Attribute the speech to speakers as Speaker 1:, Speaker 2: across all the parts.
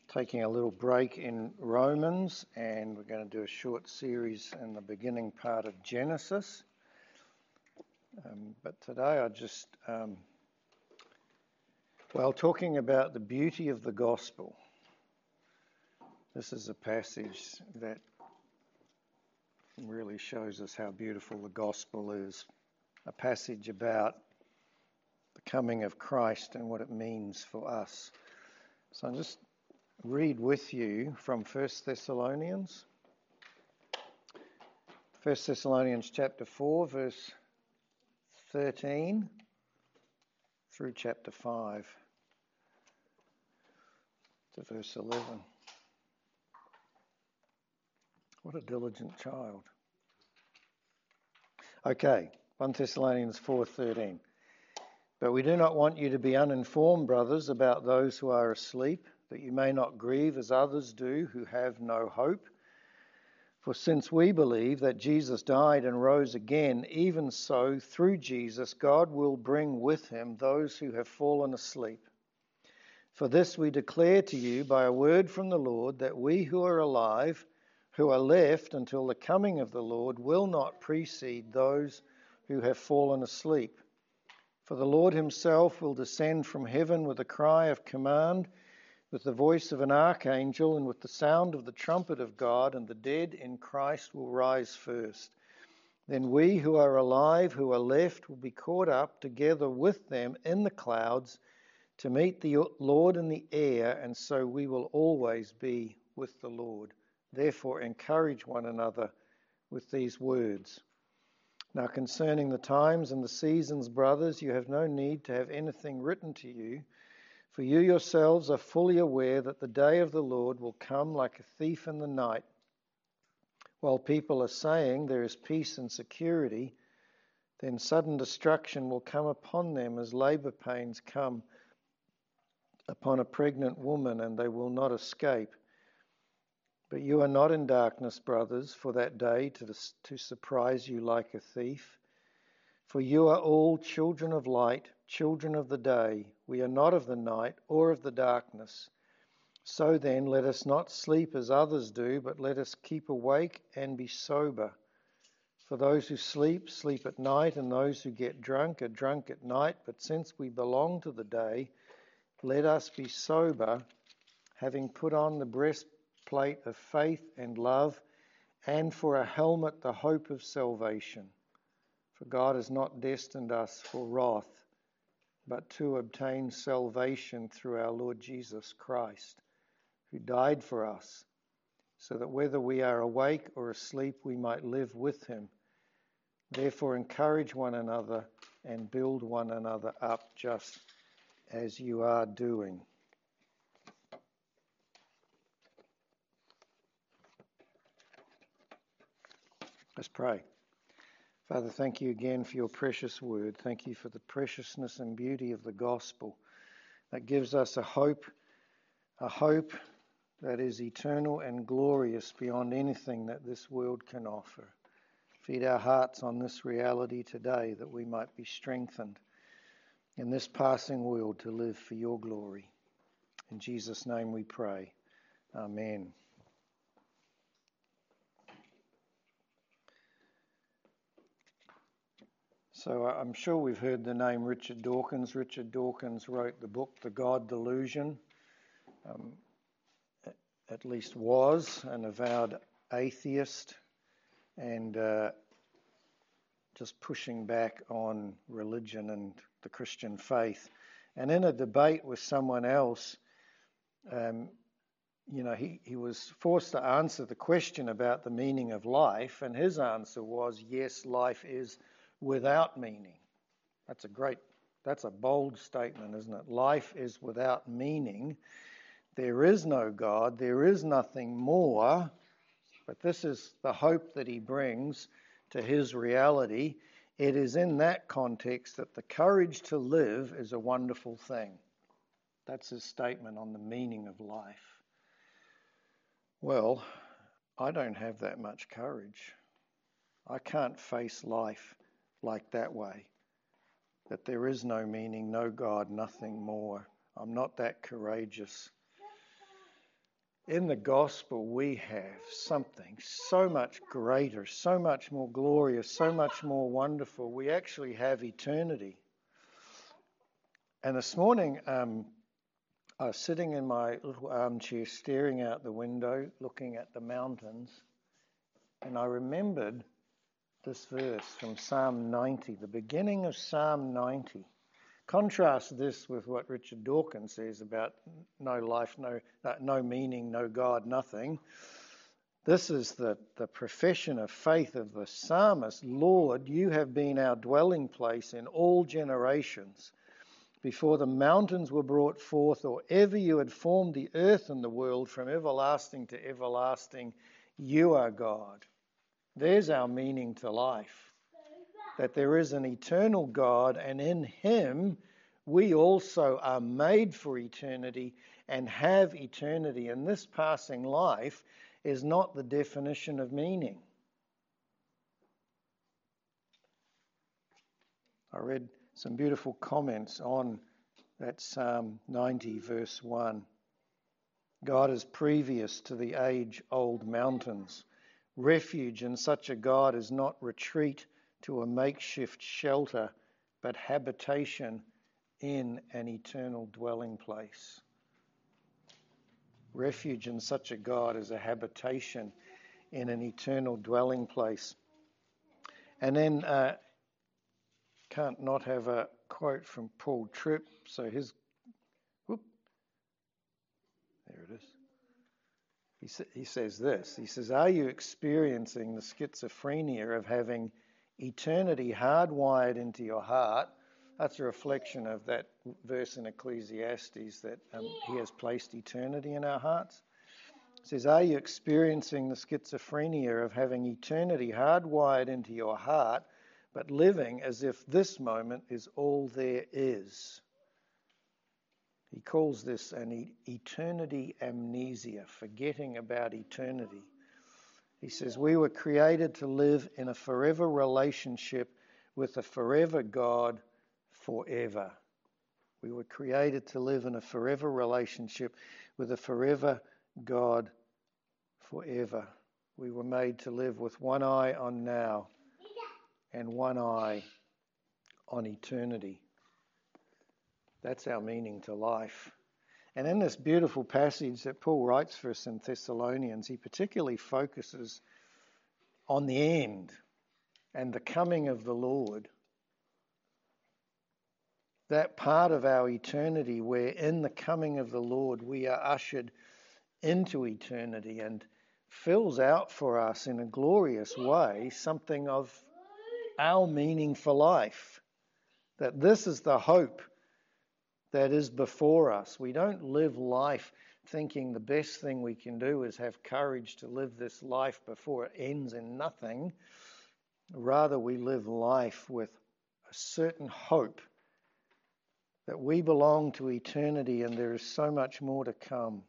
Speaker 1: taking a little break in Romans, and we're going to do a short series in the beginning part of Genesis. But today I just, talking about the beauty of the gospel. This is a passage that really shows us how beautiful the gospel is. A passage about the coming of Christ and what it means for us. So I'll just read with you from 1 Thessalonians. 1 Thessalonians chapter 4, verse 13 through chapter 5 to verse 11. What a diligent child. Okay, 1 Thessalonians 4:13. But we do not want you to be uninformed, brothers, about those who are asleep, that you may not grieve as others do who have no hope. For since we believe that Jesus died and rose again, even so, through Jesus, God will bring with him those who have fallen asleep. For this we declare to you by a word from the Lord, that we who are alive, who are left until the coming of the Lord, will not precede those who have fallen asleep. For the Lord himself will descend from heaven with a cry of command, with the voice of an archangel, and with the sound of the trumpet of God, and the dead in Christ will rise first. Then we who are alive, who are left, will be caught up together with them in the clouds to meet the Lord in the air, and so we will always be with the Lord. Therefore encourage one another with these words. Now concerning the times and the seasons, brothers, you have no need to have anything written to you, for you yourselves are fully aware that the day of the Lord will come like a thief in the night. While people are saying there is peace and security, then sudden destruction will come upon them as labor pains come upon a pregnant woman, and they will not escape. But you are not in darkness, brothers, for that day to surprise you like a thief. For you are all children of light, children of the day. We are not of the night or of the darkness. So then, let us not sleep as others do, but let us keep awake and be sober. For those who sleep, sleep at night, and those who get drunk are drunk at night. But since we belong to the day, let us be sober, having put on the breastplate of faith and love, and for a helmet the hope of salvation. For God has not destined us for wrath, but to obtain salvation through our Lord Jesus Christ, who died for us, so that whether we are awake or asleep, we might live with him. Therefore encourage one another and build one another up, just as you are doing. Let's pray. Father, thank you again for your precious word. Thank you for the preciousness and beauty of the gospel that gives us a hope that is eternal and glorious beyond anything that this world can offer. Feed our hearts on this reality today, that we might be strengthened in this passing world to live for your glory. In Jesus' name we pray. Amen. So I'm sure we've heard the name Richard Dawkins. Richard Dawkins wrote the book, The God Delusion. At least was an avowed atheist and just pushing back on religion and the Christian faith. And in a debate with someone else, he was forced to answer the question about the meaning of life, and his answer was, yes, life is without meaning. That's a bold statement, isn't it? Life is without meaning. There is no God, there is nothing more, but this is the hope that he brings to his reality. It is in that context that the courage to live is a wonderful thing. That's his statement on the meaning of life. Well, I don't have that much courage. I can't face life like that way, that there is no meaning, no God, nothing more. I'm not that courageous. In the gospel, we have something so much greater, so much more glorious, so much more wonderful. We actually have eternity. And this morning, I was sitting in my little armchair, staring out the window, looking at the mountains, and I remembered this verse from Psalm 90, the beginning of Psalm 90. Contrast this with what Richard Dawkins says about no life, no meaning, no God, nothing. This is the profession of faith of the psalmist. Lord, you have been our dwelling place in all generations. Before the mountains were brought forth, or ever you had formed the earth and the world, from everlasting to everlasting, you are God. There's our meaning to life, that there is an eternal God, and in him we also are made for eternity and have eternity. And this passing life is not the definition of meaning. I read some beautiful comments on that Psalm 90 verse 1. God is previous to the age-old mountains. Refuge in such a God is not retreat to a makeshift shelter, but habitation in an eternal dwelling place. Refuge in such a God is a habitation in an eternal dwelling place. And then can't not have a quote from Paul Tripp. So there it is. He says this. He says, are you experiencing the schizophrenia of having eternity hardwired into your heart? That's a reflection of that verse in Ecclesiastes that he has placed eternity in our hearts. It says, are you experiencing the schizophrenia of having eternity hardwired into your heart, but living as if this moment is all there is? He calls this an eternity amnesia, forgetting about eternity. He says, we were created to live in a forever relationship with a forever God forever. We were created to live in a forever relationship with a forever God forever. We were made to live with one eye on now and one eye on eternity. That's our meaning to life. And in this beautiful passage that Paul writes for us in Thessalonians, he particularly focuses on the end and the coming of the Lord. That part of our eternity where in the coming of the Lord we are ushered into eternity, and fills out for us in a glorious way something of our meaning for life. That this is the hope that is before us. We don't live life thinking the best thing we can do is have courage to live this life before it ends in nothing. Rather, we live life with a certain hope that we belong to eternity and there is so much more to come.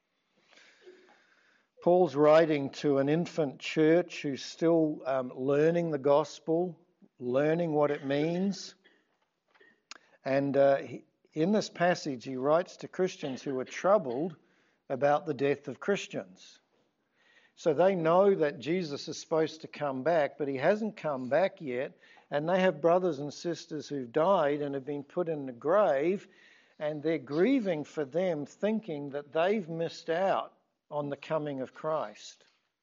Speaker 1: Paul's writing to an infant church who's still learning the gospel, learning what it means. And in this passage, he writes to Christians who are troubled about the death of Christians. So they know that Jesus is supposed to come back, but he hasn't come back yet. And they have brothers and sisters who've died and have been put in the grave, and they're grieving for them, thinking that they've missed out on the coming of Christ.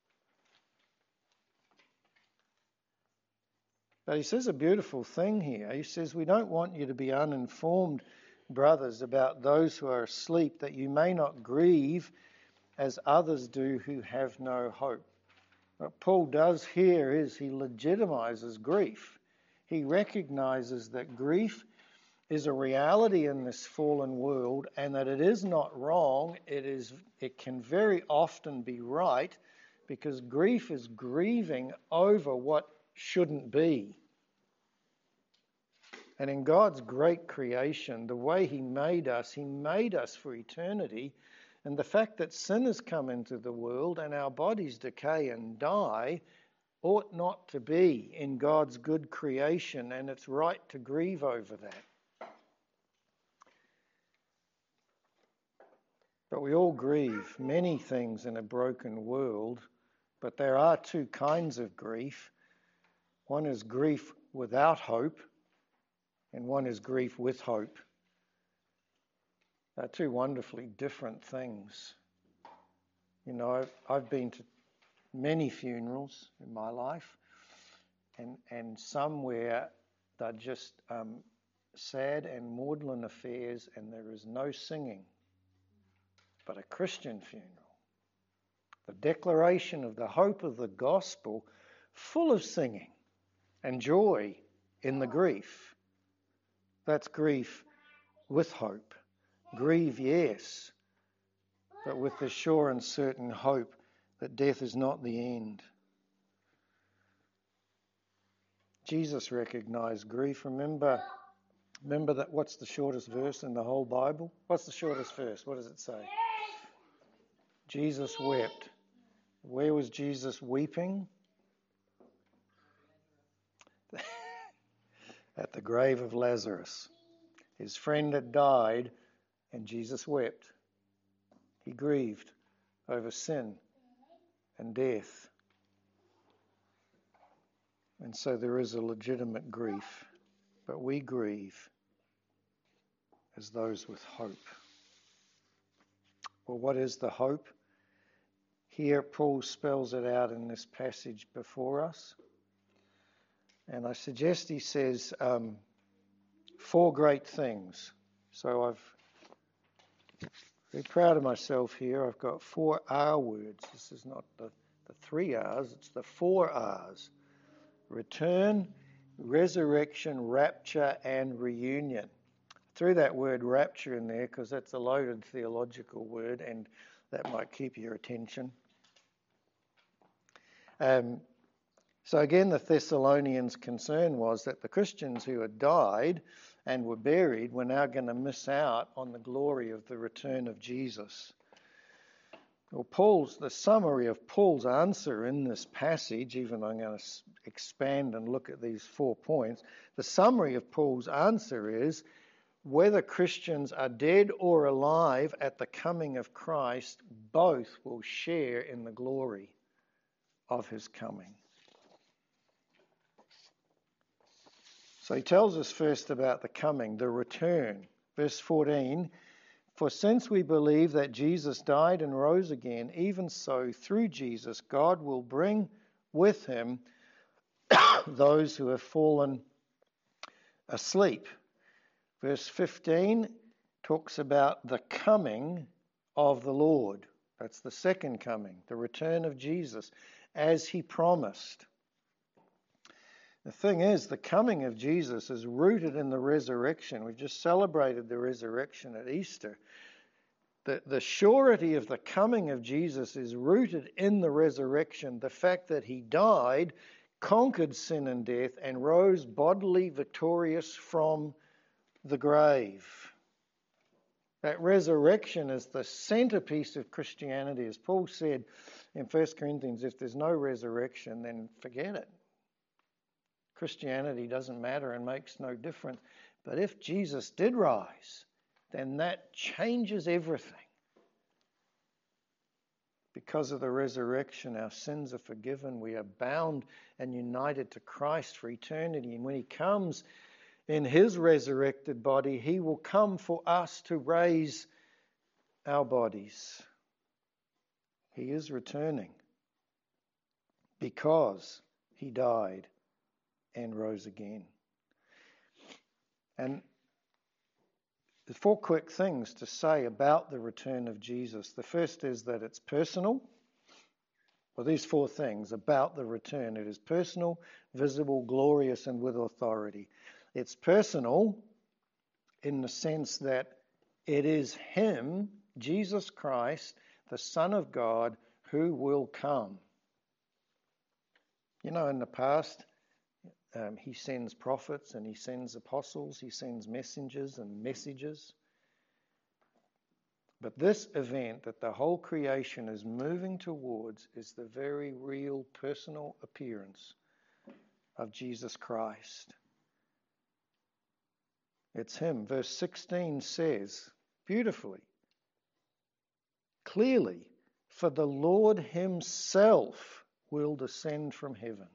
Speaker 1: But he says a beautiful thing here. He says, we don't want you to be uninformed, brothers, about those who are asleep, that you may not grieve as others do who have no hope. What Paul does here is he legitimizes grief. He recognizes that grief is a reality in this fallen world, and that it is not wrong. It can very often be right, because grief is grieving over what shouldn't be. And in God's great creation, the way he made us for eternity. And the fact that sin has come into the world and our bodies decay and die ought not to be in God's good creation, and it's right to grieve over that. But we all grieve many things in a broken world, but there are two kinds of grief. One is grief without hope, and one is grief with hope. They're two wonderfully different things. You know, I've been to many funerals in my life, and some where they're just sad and maudlin affairs and there is no singing. But a Christian funeral, the declaration of the hope of the gospel, full of singing and joy in the grief. That's grief with hope. Grieve, yes, but with the sure and certain hope that death is not the end. Jesus recognized grief. Remember that. What's the shortest verse in the whole Bible? What's the shortest verse? What does it say? Jesus wept. Where was Jesus weeping? At the grave of Lazarus. His friend had died and Jesus wept. He grieved over sin and death. And so there is a legitimate grief, but we grieve as those with hope. Well, what is the hope? Here Paul spells it out in this passage before us. And I suggest he says 4 great things. So I'm very proud of myself here. I've got 4 R words. This is not the 3 R's, it's the 4 R's. Return, resurrection, rapture, and reunion. I threw that word rapture in there because that's a loaded theological word and that might keep your attention. So again, the Thessalonians' concern was that the Christians who had died and were buried were now going to miss out on the glory of the return of Jesus. Well, the summary of Paul's answer in this passage, even though I'm going to expand and look at these 4 points, the summary of Paul's answer is whether Christians are dead or alive at the coming of Christ, both will share in the glory of his coming. So he tells us first about the coming, the return. Verse 14, for since we believe that Jesus died and rose again, even so through Jesus God will bring with him those who have fallen asleep. Verse 15 talks about the coming of the Lord. That's the second coming, the return of Jesus, as he promised. The thing is, the coming of Jesus is rooted in the resurrection. We've just celebrated the resurrection at Easter. The surety of the coming of Jesus is rooted in the resurrection, the fact that he died, conquered sin and death, and rose bodily victorious from the grave. That resurrection is the centerpiece of Christianity. As Paul said in 1 Corinthians, if there's no resurrection, then forget it. Christianity doesn't matter and makes no difference. But if Jesus did rise, then that changes everything. Because of the resurrection, our sins are forgiven. We are bound and united to Christ for eternity. And when he comes in his resurrected body, he will come for us to raise our bodies. He is returning because he died and rose again. And there's 4 quick things to say about the return of Jesus. The first is that it's personal. Well, these 4 things about the return. It is personal, visible, glorious, and with authority. It's personal in the sense that it is him, Jesus Christ, the Son of God, who will come. You know, in the past, he sends prophets and he sends apostles, he sends messengers and messages. But this event that the whole creation is moving towards is the very real personal appearance of Jesus Christ. It's him. Verse 16 says, beautifully, clearly, for the Lord himself will descend from heaven.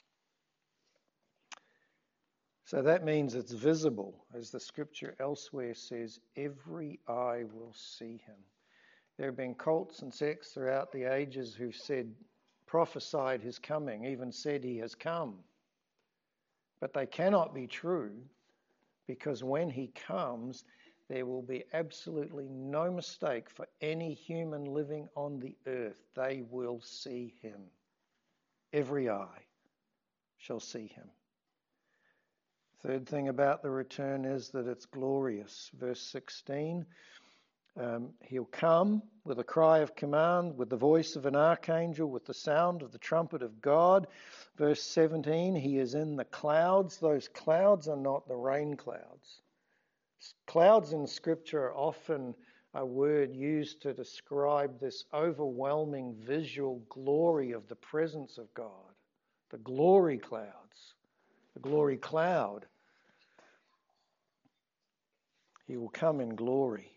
Speaker 1: So that means it's visible, as the scripture elsewhere says, every eye will see him. There have been cults and sects throughout the ages who've prophesied his coming, even said he has come. But they cannot be true, because when he comes, there will be absolutely no mistake for any human living on the earth. They will see him. Every eye shall see him. Third thing about the return is that it's glorious. Verse 16, he'll come with a cry of command, with the voice of an archangel, with the sound of the trumpet of God. Verse 17, he is in the clouds. Those clouds are not the rain clouds. Clouds in Scripture are often a word used to describe this overwhelming visual glory of the presence of God. The glory clouds, the glory cloud. He will come in glory.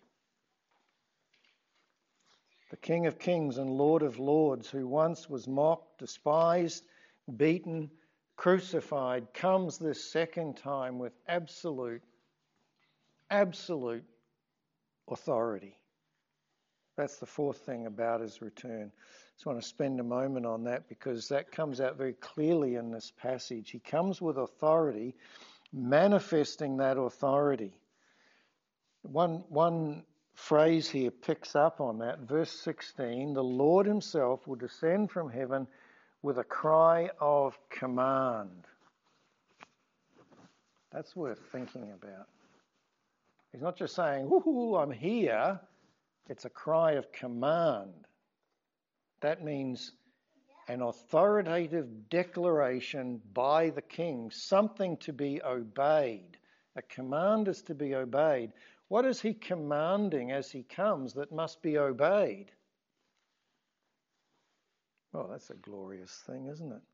Speaker 1: The King of Kings and Lord of Lords, who once was mocked, despised, beaten, crucified, comes this second time with absolute authority. That's the fourth thing about his return. Just want to spend a moment on that, because that comes out very clearly in this passage. He comes with authority, manifesting that authority. One phrase here picks up on that. Verse 16, the Lord himself will descend from heaven with a cry of command. That's worth thinking about. He's not just saying, "Woohoo, I'm here." It's a cry of command. That means an authoritative declaration by the king, something to be obeyed. A command is to be obeyed. What is he commanding as he comes that must be obeyed? Well, that's a glorious thing, isn't it?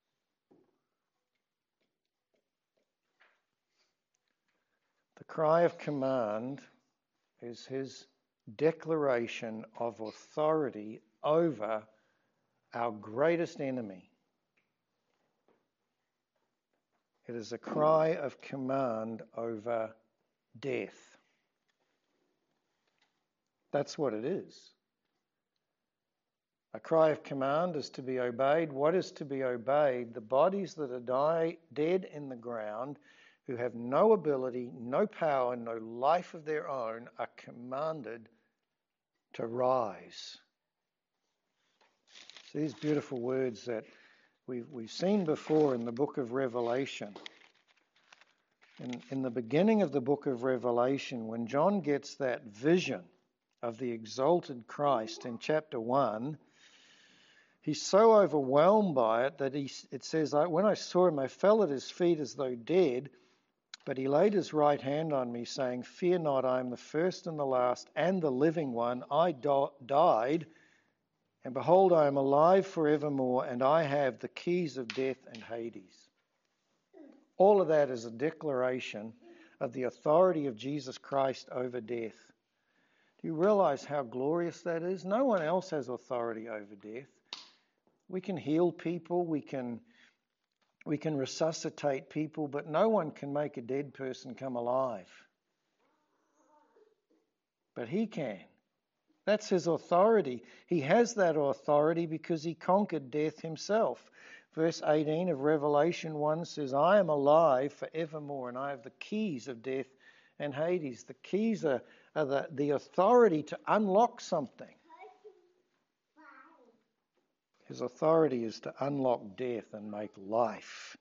Speaker 1: The cry of command is his declaration of authority over our greatest enemy. It is a cry of command over death. That's what it is. A cry of command is to be obeyed. What is to be obeyed? The bodies that are dead in the ground, who have no ability, no power, no life of their own, are commanded to rise. So these beautiful words that we've seen before in the book of Revelation. In the beginning of the book of Revelation, when John gets that vision of the exalted Christ in chapter 1, he's so overwhelmed by it that it says, when I saw him, I fell at his feet as though dead, but he laid his right hand on me, saying, "Fear not, I am the first and the last and the living one. I died, and behold, I am alive forevermore, and I have the keys of death and Hades." All of that is a declaration of the authority of Jesus Christ over death. Do you realize how glorious that is? No one else has authority over death. We can heal people, we can resuscitate people, but no one can make a dead person come alive. But he can. That's his authority. He has that authority because he conquered death himself. Verse 18 of Revelation 1 says, "I am alive forevermore, and I have the keys of death and Hades." The keys are the authority to unlock something. His authority is to unlock death and make life.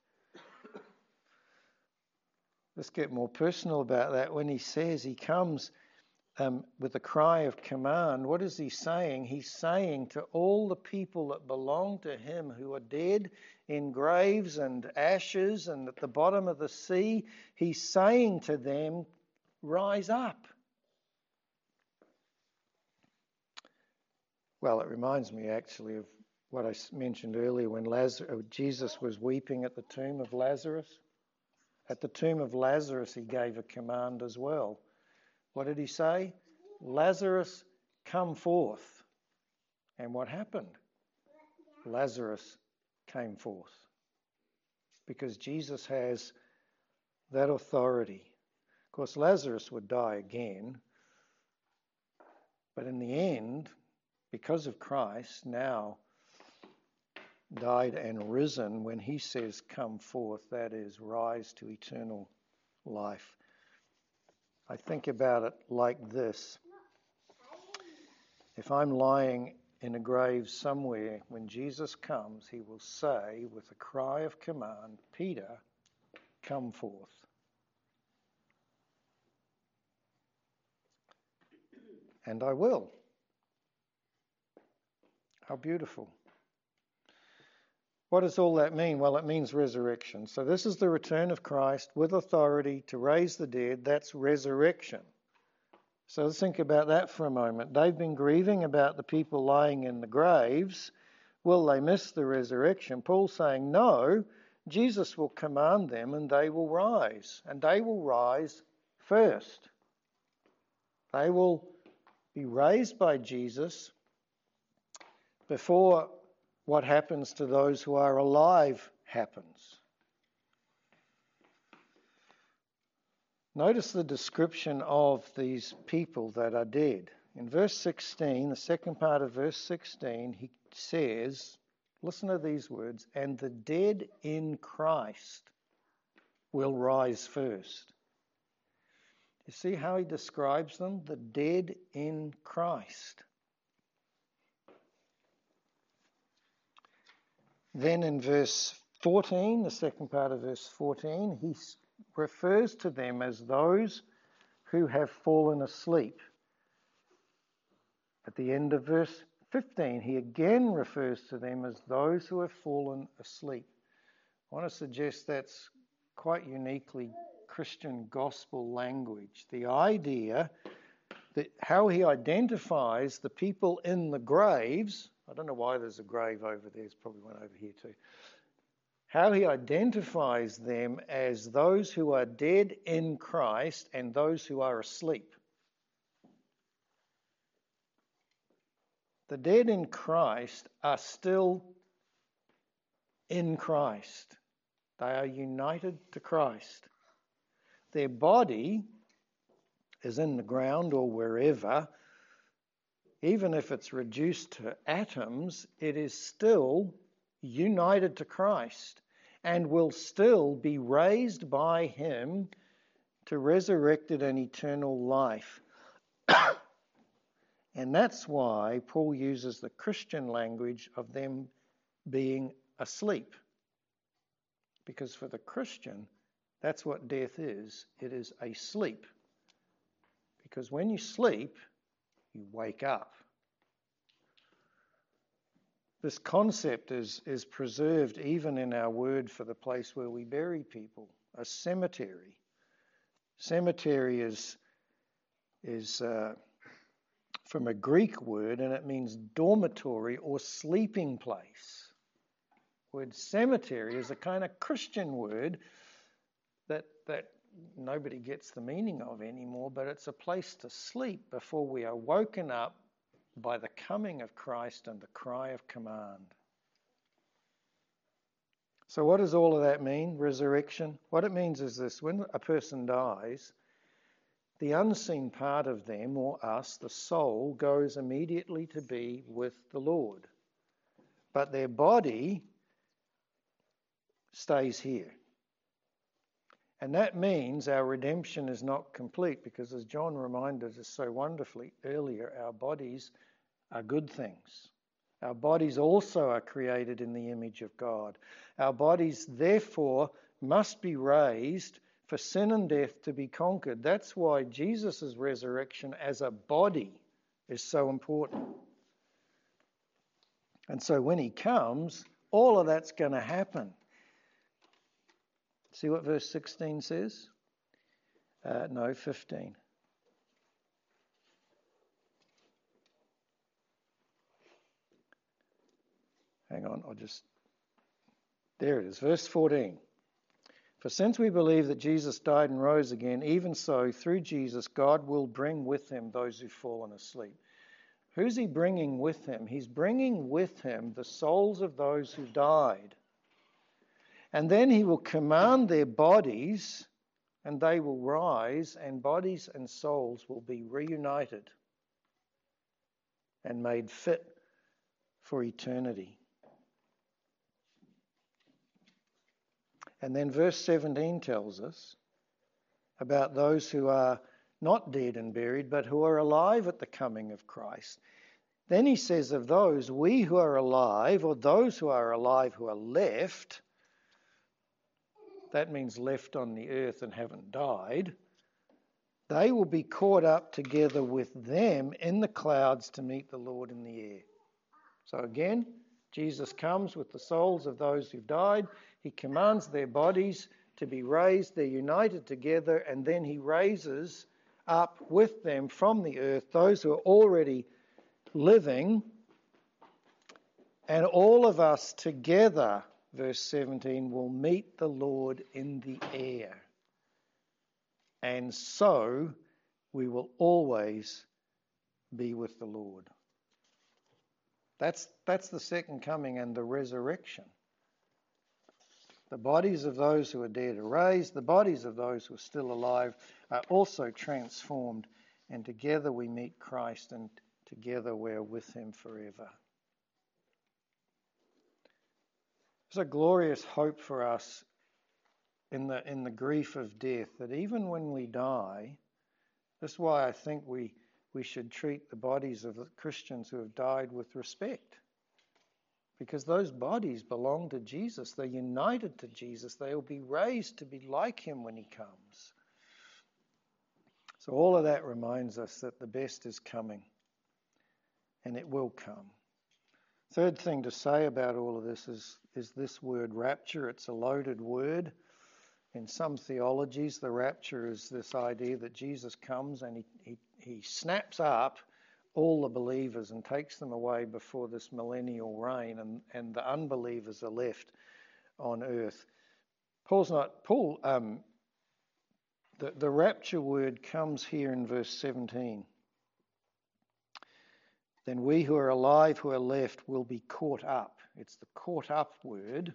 Speaker 1: Let's get more personal about that. When he says he comes with a cry of command, what is he saying? He's saying to all the people that belong to him who are dead in graves and ashes and at the bottom of the sea, he's saying to them, rise up. Well, it reminds me actually of what I mentioned earlier when Jesus was weeping at the tomb of Lazarus. At the tomb of Lazarus, he gave a command as well. What did he say? Lazarus, come forth. And what happened? Lazarus came forth. Because Jesus has that authority. Of course, Lazarus would die again. But in the end, because of Christ, now died and risen, when he says, come forth, that is, rise to eternal life. I think about it like this. If I'm lying in a grave somewhere, when Jesus comes, he will say, with a cry of command, Peter, come forth. And I will. How beautiful. What does all that mean? Well, it means resurrection. So this is the return of Christ with authority to raise the dead. That's resurrection. So let's think about that for a moment. They've been grieving about the people lying in the graves. Will they miss the resurrection? Paul's saying, no, Jesus will command them and they will rise. And they will rise first. They will be raised by Jesus before what happens to those who are alive happens. Notice the description of these people that are dead. In verse 16, the second part of verse 16, he says, listen to these words, and the dead in Christ will rise first. You see how he describes them? The dead in Christ. Then in verse 14, the second part of verse 14, he refers to them as those who have fallen asleep. At the end of verse 15, he again refers to them as those who have fallen asleep. I want to suggest that's quite uniquely Christian gospel language. The idea that how he identifies the people in the graves, I don't know why there's a grave over there, there's probably one over here too. How he identifies them as those who are dead in Christ and those who are asleep. The dead in Christ are still in Christ. They are united to Christ. Their body is in the ground or wherever. Even if it's reduced to atoms, it is still united to Christ and will still be raised by him to resurrected and eternal life. And that's why Paul uses the Christian language of them being asleep. Because for the Christian, that's what death is. It is a sleep. Because when you sleep, you wake up. This concept is preserved even in our word for the place where we bury people, a cemetery. Cemetery is from a Greek word, and it means dormitory or sleeping place. The word cemetery is a kind of Christian word that nobody gets the meaning of anymore, but it's a place to sleep before we are woken up by the coming of Christ and the cry of command. So what does all of that mean, resurrection? What it means is this: when a person dies, the unseen part of them, or us, the soul, goes immediately to be with the Lord. But their body stays here. And that means our redemption is not complete, because as John reminded us so wonderfully earlier, our bodies are good things. Our bodies also are created in the image of God. Our bodies, therefore, must be raised for sin and death to be conquered. That's why Jesus' resurrection as a body is so important. And so when he comes, all of that's going to happen. See what verse 16 says? 15. Hang on, there it is, verse 14. For since we believe that Jesus died and rose again, even so, through Jesus, God will bring with him those who've fallen asleep. Who's he bringing with him? He's bringing with him the souls of those who died. And then he will command their bodies, and they will rise, and bodies and souls will be reunited and made fit for eternity. And then verse 17 tells us about those who are not dead and buried, but who are alive at the coming of Christ. Then he says of those, we who are alive, or those who are alive who are left, that means left on the earth and haven't died, they will be caught up together with them in the clouds to meet the Lord in the air. So again, Jesus comes with the souls of those who've died. He commands their bodies to be raised. They're united together, and then he raises up with them from the earth those who are already living, and all of us together, verse 17, will meet the Lord in the air. And so we will always be with the Lord. That's the second coming and the resurrection. The bodies of those who are dead are raised. The bodies of those who are still alive are also transformed. And together we meet Christ, and together we're with him forever. There's a glorious hope for us in the grief of death, that even when we die, that's why I think we should treat the bodies of the Christians who have died with respect. Because those bodies belong to Jesus. They're united to Jesus. They will be raised to be like him when he comes. So all of that reminds us that the best is coming. And it will come. Third thing to say about all of this is this word rapture. It's a loaded word. In some theologies, the rapture is this idea that Jesus comes and he snaps up all the believers and takes them away before this millennial reign, and the unbelievers are left on earth. The rapture word comes here in verse 17. Then we who are alive, who are left, will be caught up. It's the caught up word.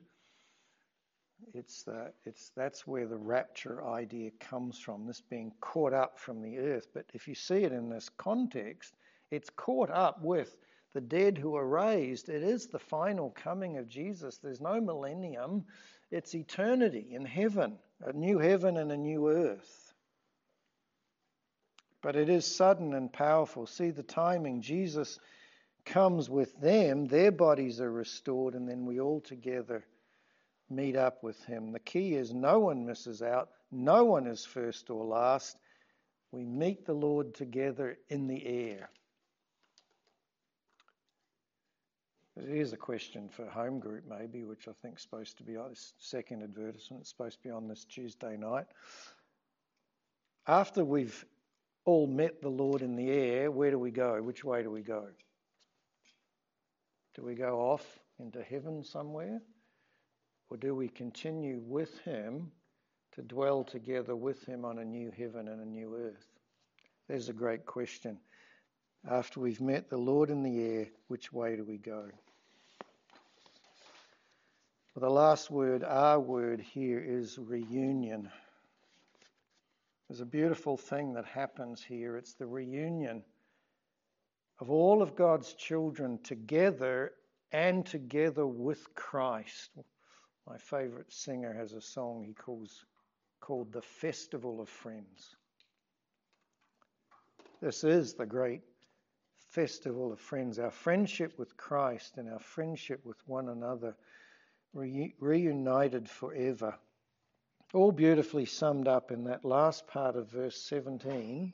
Speaker 1: That's where the rapture idea comes from, this being caught up from the earth. But if you see it in this context, it's caught up with the dead who are raised. It is the final coming of Jesus. There's no millennium. It's eternity in heaven, a new heaven and a new earth. But it is sudden and powerful. See the timing. Jesus comes with them. Their bodies are restored, and then we all together meet up with him. The key is no one misses out. No one is first or last. We meet the Lord together in the air. Here's a question for home group maybe, which I think is supposed to be on this second advertisement. It's supposed to be on this Tuesday night. After we've all met the Lord in the air, where do we go? Which way do we go? Do we go off into heaven somewhere? Or do we continue with him to dwell together with him on a new heaven and a new earth? There's a great question. After we've met the Lord in the air, which way do we go? Well, the last word, our word here, is reunion. There's a beautiful thing that happens here. It's the reunion of all of God's children together and together with Christ. My favourite singer has a song he called The Festival of Friends. This is the great festival of friends, our friendship with Christ and our friendship with one another, reunited forever. All beautifully summed up in that last part of verse 17.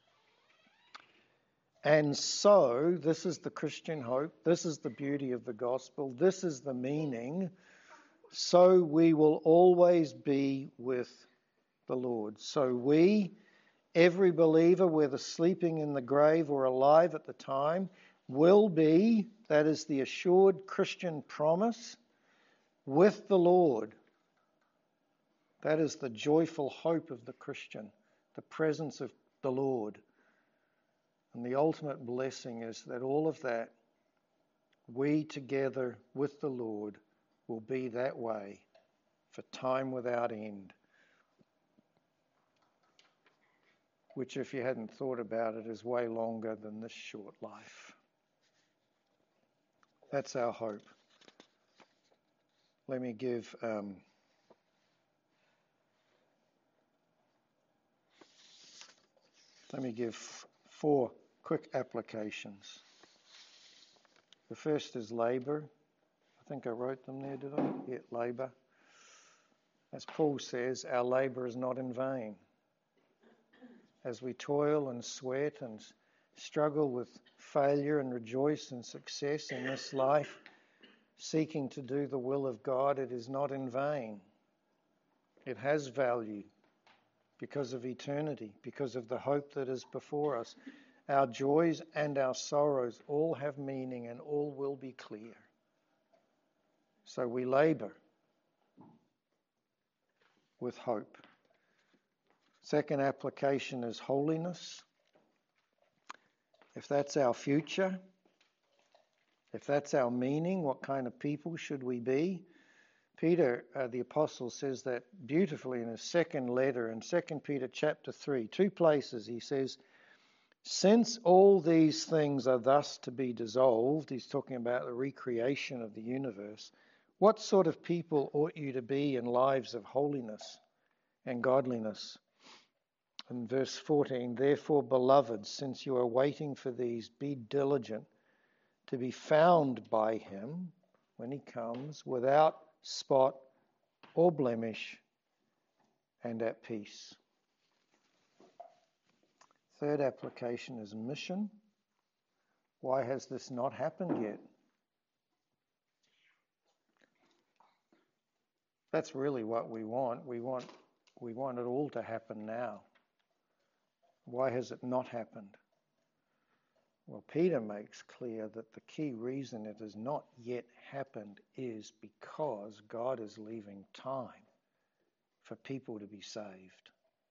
Speaker 1: And so, this is the Christian hope, this is the beauty of the gospel, this is the meaning. So we will always be with the Lord. So we, every believer, whether sleeping in the grave or alive at the time, will be, that is the assured Christian promise, with the Lord. That is the joyful hope of the Christian, the presence of the Lord. And the ultimate blessing is that all of that, we together with the Lord will be that way for time without end. Which, if you hadn't thought about it, is way longer than this short life. That's our hope. Let me give four quick applications. The first is labour. I think I wrote them there, did I? Yeah, labour. As Paul says, our labour is not in vain. As we toil and sweat and struggle with failure and rejoice in success in this life, seeking to do the will of God, it is not in vain. It has value because of eternity, because of the hope that is before us. Our joys and our sorrows all have meaning and all will be clear. So we labour with hope. Second application is holiness. If that's our future, if that's our meaning, what kind of people should we be? Peter, the apostle, says that beautifully in his second letter in 2 Peter chapter 3, 2 places. He says, since all these things are thus to be dissolved, he's talking about the recreation of the universe, what sort of people ought you to be in lives of holiness and godliness? In verse 14, therefore, beloved, since you are waiting for these, be diligent to be found by him when he comes, without spot or blemish, and at peace. Third application is mission. Why has this not happened yet? That's really what we want. We want it all to happen now. Why has it not happened? Well, Peter makes clear that the key reason it has not yet happened is because God is leaving time for people to be saved.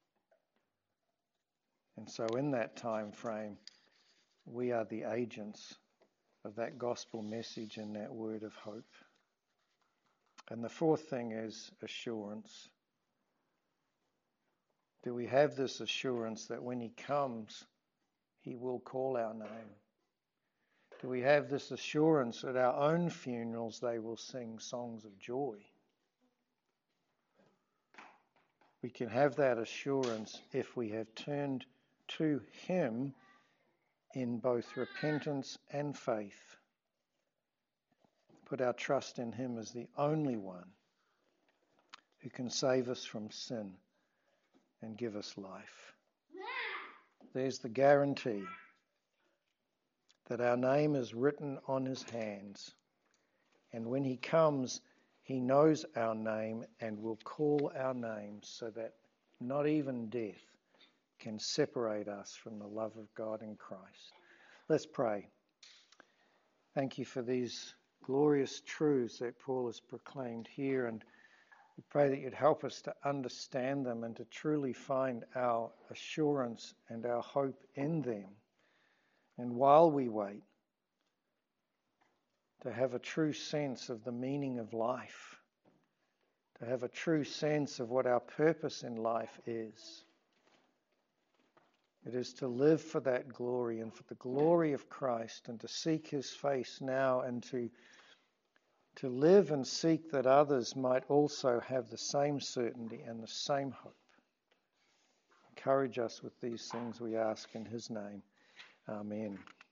Speaker 1: And so in that time frame, we are the agents of that gospel message and that word of hope. And the fourth thing is assurance. Do we have this assurance that when he comes, he will call our name? Do we have this assurance at our own funerals they will sing songs of joy? We can have that assurance if we have turned to him in both repentance and faith. Put our trust in him as the only one who can save us from sin and give us life. There's the guarantee that our name is written on his hands, and when he comes, he knows our name and will call our names so that not even death can separate us from the love of God in Christ. Let's pray. Thank you for these glorious truths that Paul has proclaimed here, and we pray that you'd help us to understand them and to truly find our assurance and our hope in them. And while we wait, to have a true sense of the meaning of life, to have a true sense of what our purpose in life is. It is to live for that glory and for the glory of Christ, and to seek his face now, and to live and seek that others might also have the same certainty and the same hope. Encourage us with these things, we ask in his name. Amen.